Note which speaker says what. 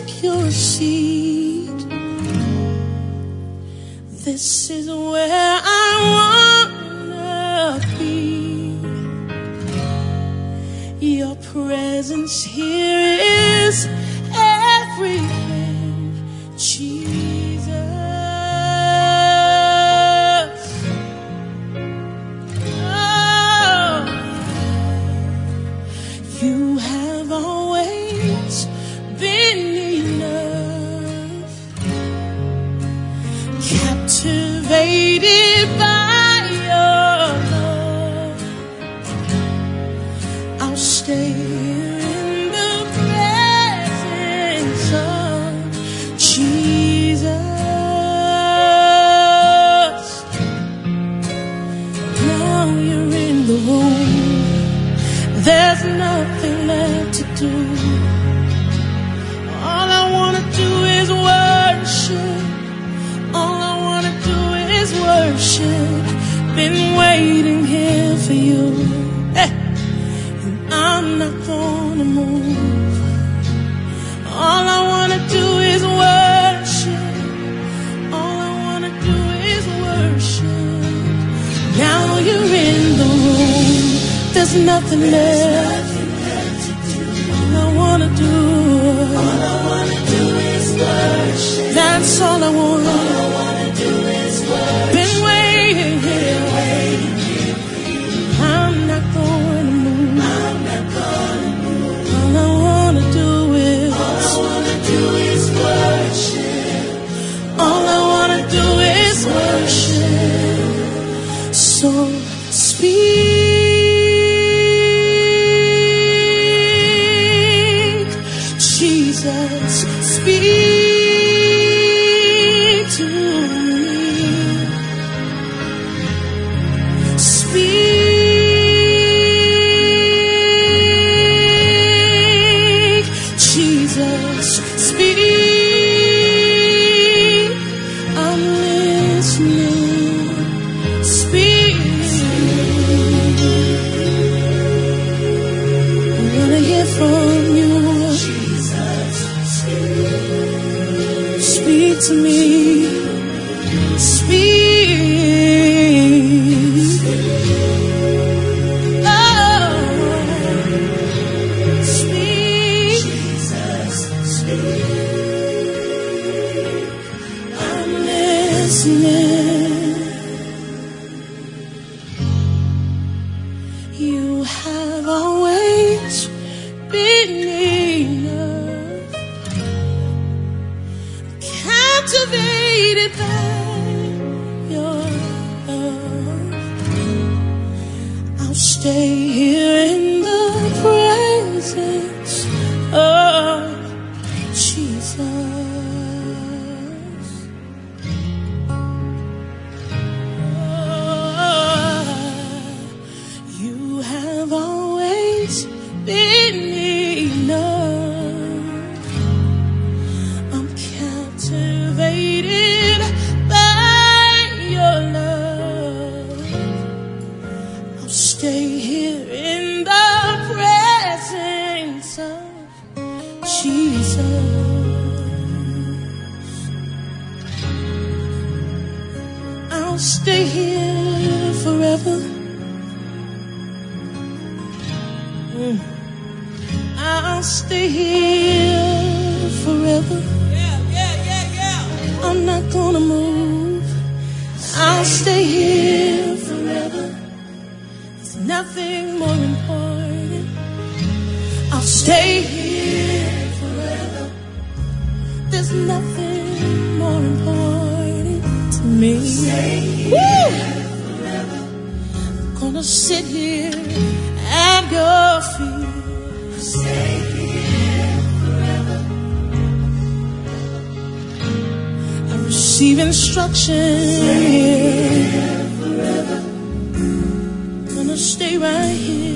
Speaker 1: take your seat. This is where I wanna be. Your presence here is everything, Jesus. Oh, you have always been enough, captivated by your love. I'll stay here in the presence of Jesus. Now you're in the room, there's nothing left to do. All I wanna do is worship. All I wanna do is worship. Been waiting here for you. Hey. And I'm not gonna move. All I wanna do is worship. All I wanna do is worship. Now you're in the room, there's nothing left. All I wanna do is worship. That's all I want. All I wanna do is worship. Been waiting here. I'm not gonna move. All I wanna do is worship. All I wanna do is worship. So speak, Jesus, speak to me. Speak, Jesus, speak. I'm listening. Speak. I wanna hear from you. Speak to me. Speak. Oh, speak. I'm listening. You have always been enough, captivated by your love. I'll stay here in the presence of Jesus. Oh, you have always been enough. I'm captivated by your love. I'll stay here in the presence of Jesus. I'll stay here forever. I'll stay here forever. I'm not gonna move. I'll stay here forever. There's nothing more important. I'll stay here forever. There's nothing more important to me. Woo! I'm gonna sit here at your feet. Stay here forever. I receive instruction. Stay here forever. Gonna stay right here.